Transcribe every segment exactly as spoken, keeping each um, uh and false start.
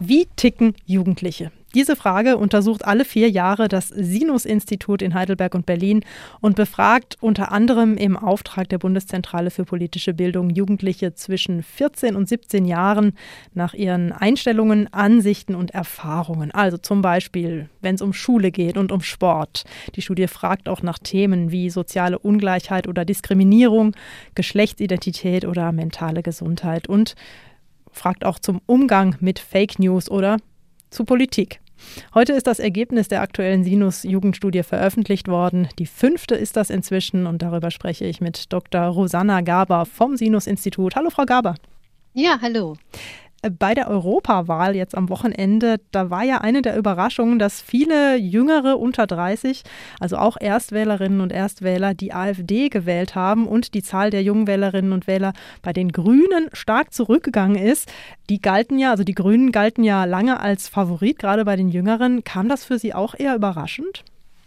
Wie ticken Jugendliche? Diese Frage untersucht alle vier Jahre das Sinus-Institut in Heidelberg und Berlin und befragt unter anderem im Auftrag der Bundeszentrale für politische Bildung Jugendliche zwischen vierzehn und siebzehn Jahren nach ihren Einstellungen, Ansichten und Erfahrungen. Also zum Beispiel, wenn es um Schule geht und um Sport. Die Studie fragt auch nach Themen wie soziale Ungleichheit oder Diskriminierung, Geschlechtsidentität oder mentale Gesundheit und fragt auch zum Umgang mit Fake News oder zu Politik. Heute ist das Ergebnis der aktuellen Sinus-Jugendstudie veröffentlicht worden. Die fünfte ist das inzwischen und darüber spreche ich mit Doktor Rosanna Gaber vom Sinus-Institut. Hallo, Frau Gaber. Ja, hallo. Bei der Europawahl jetzt am Wochenende, da war ja eine der Überraschungen, dass viele Jüngere unter dreißig, also auch Erstwählerinnen und Erstwähler, die AfD gewählt haben und die Zahl der jungen Wählerinnen und Wähler bei den Grünen stark zurückgegangen ist. Die galten ja, also die Grünen galten ja lange als Favorit, gerade bei den Jüngeren. Kam das für Sie auch eher überraschend?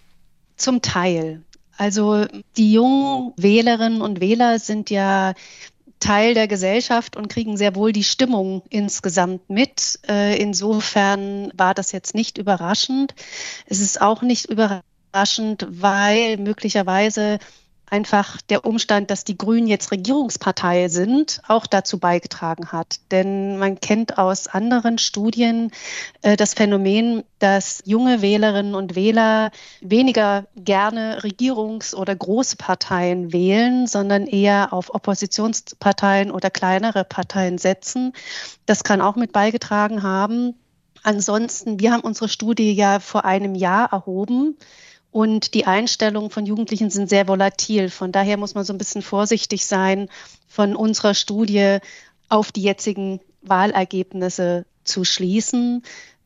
Zum Teil. Also die jungen Wählerinnen und Wähler sind ja Teil der Gesellschaft und kriegen sehr wohl die Stimmung insgesamt mit. Äh, insofern war das jetzt nicht überraschend. Es ist auch nicht überraschend, weil möglicherweise einfach der Umstand, dass die Grünen jetzt Regierungspartei sind, auch dazu beigetragen hat. Denn man kennt aus anderen Studien äh, das Phänomen, dass junge Wählerinnen und Wähler weniger gerne Regierungs- oder große Parteien wählen, sondern eher auf Oppositionsparteien oder kleinere Parteien setzen. Das kann auch mit beigetragen haben. Ansonsten, wir haben unsere Studie ja vor einem Jahr erhoben. Und die Einstellungen von Jugendlichen sind sehr volatil. Von daher muss man so ein bisschen vorsichtig sein, von unserer Studie auf die jetzigen Wahlergebnisse zu schließen.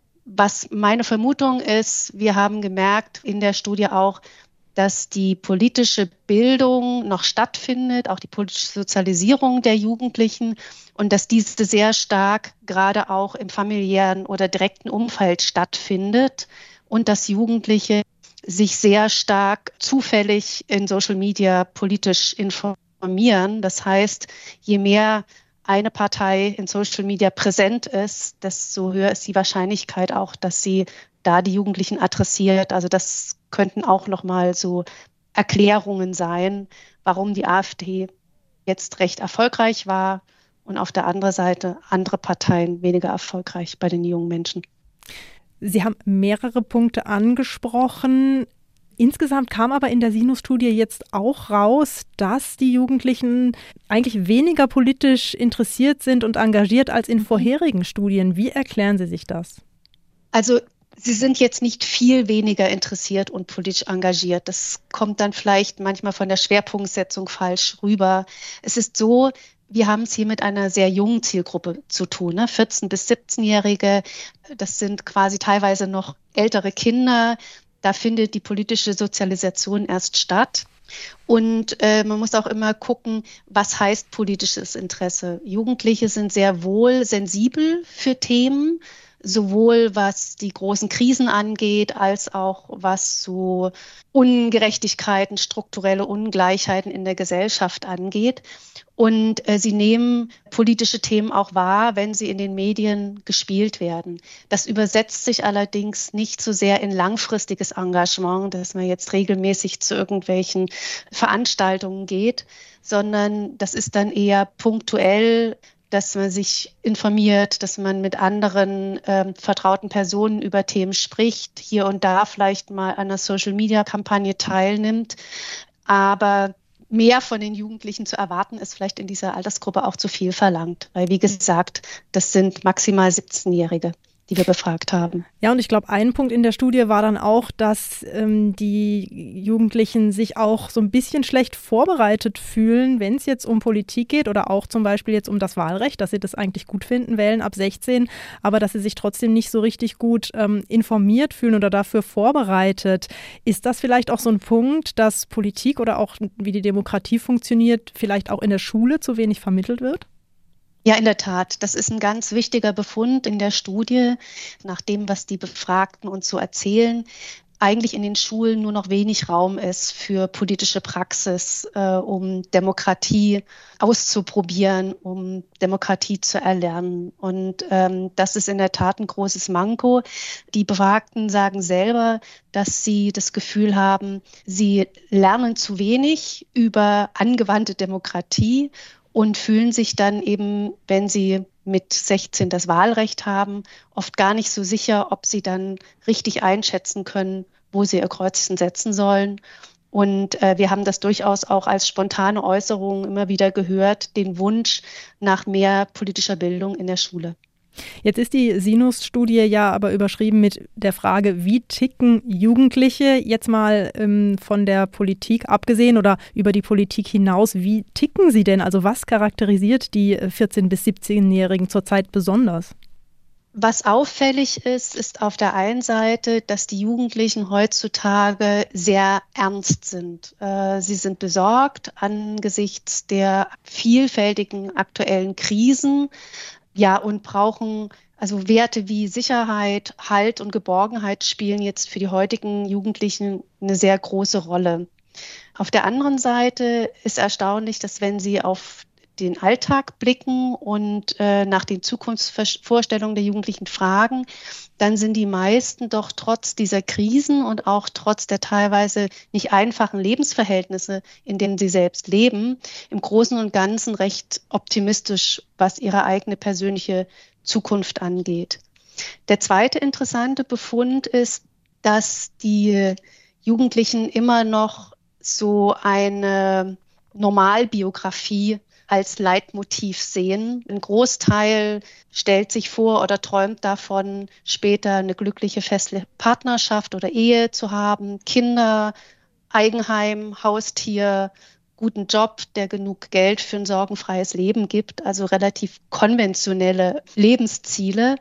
Was meine Vermutung ist, wir haben gemerkt in der Studie auch, dass die politische Bildung noch stattfindet, auch die politische Sozialisierung der Jugendlichen und dass diese sehr stark gerade auch im familiären oder direkten Umfeld stattfindet und dass Jugendliche sich sehr stark zufällig in Social Media politisch informieren. Das heißt, je mehr eine Partei in Social Media präsent ist, desto höher ist die Wahrscheinlichkeit auch, dass sie da die Jugendlichen adressiert. Also das könnten auch nochmal so Erklärungen sein, warum die AfD jetzt recht erfolgreich war und auf der anderen Seite andere Parteien weniger erfolgreich bei den jungen Menschen. Sie haben mehrere Punkte angesprochen. Insgesamt kam aber in der Sinus-Studie jetzt auch raus, dass die Jugendlichen eigentlich weniger politisch interessiert sind und engagiert als in vorherigen Studien. Wie erklären Sie sich das? Also sie sind jetzt nicht viel weniger interessiert und politisch engagiert. Das kommt dann vielleicht manchmal von der Schwerpunktsetzung falsch rüber. Es ist so, wir haben es hier mit einer sehr jungen Zielgruppe zu tun, ne? vierzehn- bis siebzehn-Jährige, das sind quasi teilweise noch ältere Kinder. Da findet die politische Sozialisation erst statt. Und äh, man muss auch immer gucken, was heißt politisches Interesse. Jugendliche sind sehr wohl sensibel für Themen, sowohl was die großen Krisen angeht, als auch was so Ungerechtigkeiten, strukturelle Ungleichheiten in der Gesellschaft angeht. Und äh, sie nehmen politische Themen auch wahr, wenn sie in den Medien gespielt werden. Das übersetzt sich allerdings nicht so sehr in langfristiges Engagement, dass man jetzt regelmäßig zu irgendwelchen Veranstaltungen geht, sondern das ist dann eher punktuell, dass man sich informiert, dass man mit anderen ähm, vertrauten Personen über Themen spricht, hier und da vielleicht mal an einer Social-Media-Kampagne teilnimmt. Aber mehr von den Jugendlichen zu erwarten, ist vielleicht in dieser Altersgruppe auch zu viel verlangt. Weil, wie gesagt, das sind maximal siebzehn-Jährige, die wir befragt haben. Ja, und ich glaube, ein Punkt in der Studie war dann auch, dass ähm, die Jugendlichen sich auch so ein bisschen schlecht vorbereitet fühlen, wenn es jetzt um Politik geht oder auch zum Beispiel jetzt um das Wahlrecht, dass sie das eigentlich gut finden, wählen ab sechzehn, aber dass sie sich trotzdem nicht so richtig gut ähm, informiert fühlen oder dafür vorbereitet. Ist das vielleicht auch so ein Punkt, dass Politik oder auch wie die Demokratie funktioniert, vielleicht auch in der Schule zu wenig vermittelt wird? Ja, in der Tat. Das ist ein ganz wichtiger Befund in der Studie, nach dem, was die Befragten uns so erzählen. eigentlich in den Schulen nur noch wenig Raum ist für politische Praxis, äh, um Demokratie auszuprobieren, um Demokratie zu erlernen. Und ähm, das ist in der Tat ein großes Manko. Die Befragten sagen selber, dass sie das Gefühl haben, sie lernen zu wenig über angewandte Demokratie und fühlen sich dann eben, wenn sie mit sechzehn das Wahlrecht haben, oft gar nicht so sicher, ob sie dann richtig einschätzen können, wo sie ihr Kreuzchen setzen sollen. Und äh, wir haben das durchaus auch als spontane Äußerung immer wieder gehört, den Wunsch nach mehr politischer Bildung in der Schule. Jetzt ist die Sinus-Studie ja aber überschrieben mit der Frage, wie ticken Jugendliche, jetzt mal ähm, von der Politik abgesehen oder über die Politik hinaus, wie ticken sie denn? Also was charakterisiert die vierzehn- bis siebzehnjährigen zurzeit besonders? Was auffällig ist, ist auf der einen Seite, dass die Jugendlichen heutzutage sehr ernst sind. Äh, sie sind besorgt angesichts der vielfältigen aktuellen Krisen. Ja, und brauchen, also Werte wie Sicherheit, Halt und Geborgenheit spielen jetzt für die heutigen Jugendlichen eine sehr große Rolle. Auf der anderen Seite ist erstaunlich, dass wenn sie auf den Alltag blicken und äh, nach den Zukunftsvorstellungen der Jugendlichen fragen, dann sind die meisten doch trotz dieser Krisen und auch trotz der teilweise nicht einfachen Lebensverhältnisse, in denen sie selbst leben, im Großen und Ganzen recht optimistisch, was ihre eigene persönliche Zukunft angeht. Der zweite interessante Befund ist, dass die Jugendlichen immer noch so eine Normalbiografie als Leitmotiv sehen. Ein Großteil stellt sich vor oder träumt davon, später eine glückliche feste Partnerschaft oder Ehe zu haben, Kinder, Eigenheim, Haustier, guten Job, der genug Geld für ein sorgenfreies Leben gibt, also relativ konventionelle Lebensziele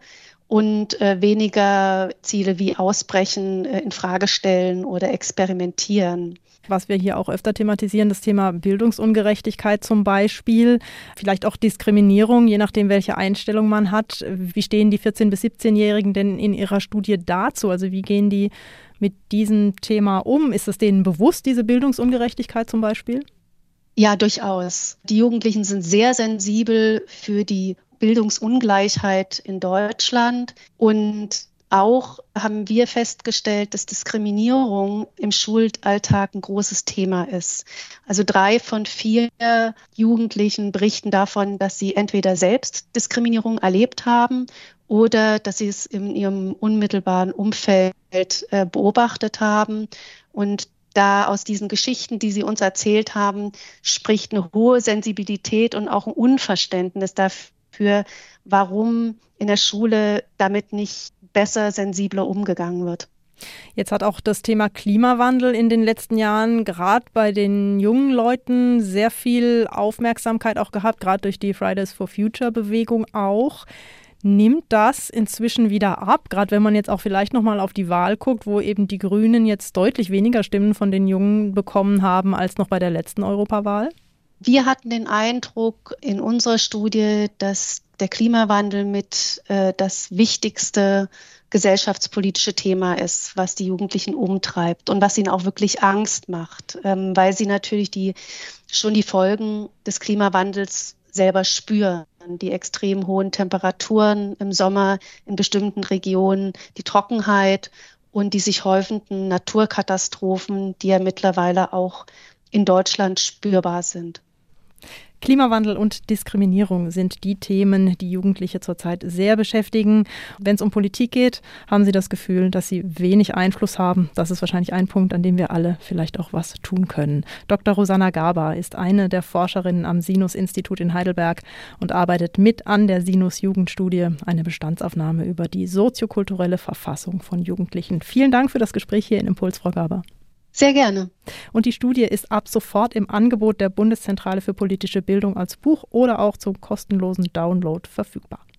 und äh, weniger Ziele wie Ausbrechen, äh, in Frage stellen oder experimentieren. Was wir hier auch öfter thematisieren, das Thema Bildungsungerechtigkeit zum Beispiel, vielleicht auch Diskriminierung, je nachdem, welche Einstellung man hat. Wie stehen die vierzehn- bis siebzehnjährigen denn in ihrer Studie dazu? Also wie gehen die mit diesem Thema um? Ist es denen bewusst, diese Bildungsungerechtigkeit zum Beispiel? Ja, durchaus. Die Jugendlichen sind sehr sensibel für die Bildungsungleichheit in Deutschland und auch haben wir festgestellt, dass Diskriminierung im Schulalltag ein großes Thema ist. Also drei von vier Jugendlichen berichten davon, dass sie entweder selbst Diskriminierung erlebt haben oder dass sie es in ihrem unmittelbaren Umfeld äh, beobachtet haben. Und da aus diesen Geschichten, die sie uns erzählt haben, spricht eine hohe Sensibilität und auch ein Unverständnis dafür, warum in der Schule damit nicht besser, sensibler umgegangen wird. Jetzt hat auch das Thema Klimawandel in den letzten Jahren gerade bei den jungen Leuten sehr viel Aufmerksamkeit auch gehabt, gerade durch die Fridays for Future Bewegung auch. Nimmt das inzwischen wieder ab, gerade wenn man jetzt auch vielleicht nochmal auf die Wahl guckt, wo eben die Grünen jetzt deutlich weniger Stimmen von den Jungen bekommen haben als noch bei der letzten Europawahl? Wir hatten den Eindruck in unserer Studie, dass der Klimawandel mit äh, das wichtigste gesellschaftspolitische Thema ist, was die Jugendlichen umtreibt und was ihnen auch wirklich Angst macht, ähm, weil sie natürlich die, schon die Folgen des Klimawandels selber spüren. Die extrem hohen Temperaturen im Sommer in bestimmten Regionen, die Trockenheit und die sich häufenden Naturkatastrophen, die ja mittlerweile auch in Deutschland spürbar sind. Klimawandel und Diskriminierung sind die Themen, die Jugendliche zurzeit sehr beschäftigen. Wenn es um Politik geht, haben sie das Gefühl, dass sie wenig Einfluss haben. Das ist wahrscheinlich ein Punkt, an dem wir alle vielleicht auch was tun können. Doktor Rosanna Garber ist eine der Forscherinnen am Sinus-Institut in Heidelberg und arbeitet mit an der Sinus-Jugendstudie, eine Bestandsaufnahme über die soziokulturelle Verfassung von Jugendlichen. Vielen Dank für das Gespräch hier in Impuls, Frau Garber. Sehr gerne. Und die Studie ist ab sofort im Angebot der Bundeszentrale für politische Bildung als Buch oder auch zum kostenlosen Download verfügbar.